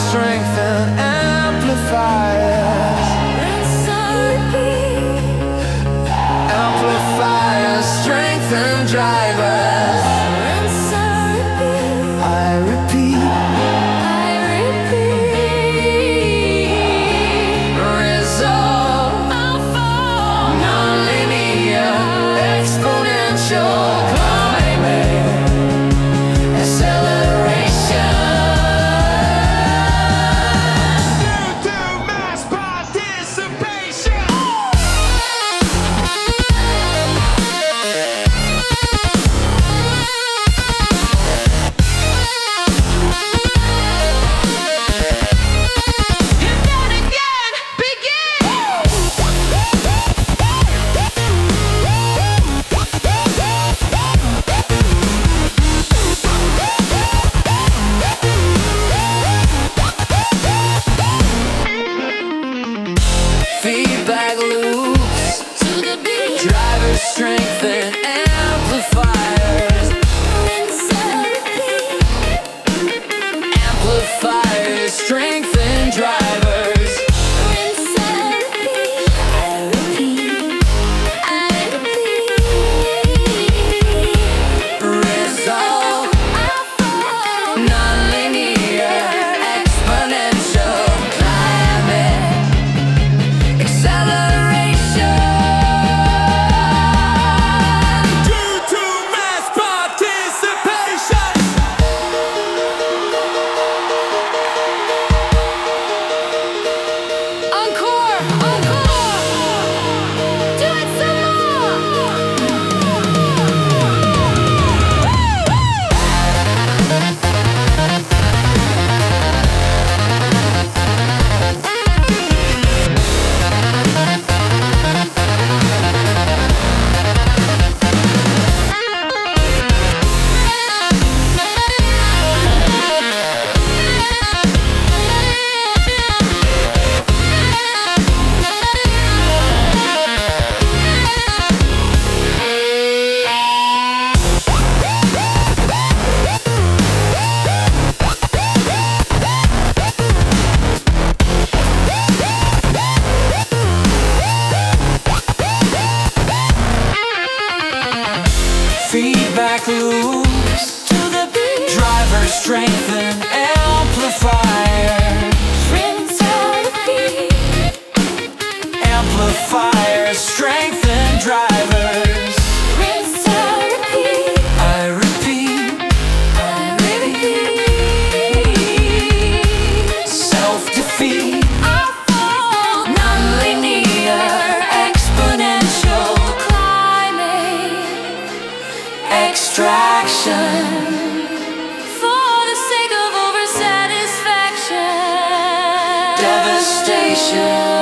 strength and amplifiers. Amplifiers, strength and drivers. I repeat. Result, non-linear, exponential, climbing, acceleration. Due to mass participation. And then again, begin. Feedback loops to the beat. Driver strength and amplifiers. Amplifiers, strength and drivers. Result, non-linear, exponential, climbing, acceleration. Due to mass participation. Encore, encore. Do it some more. Feedback loops to the beat. Driver strength and amplifiers. Amplifiers, strength and drivers. I repeat. Self-defeat. Non-linear, exponential, extraction for the sake of oversatisfaction, devastation.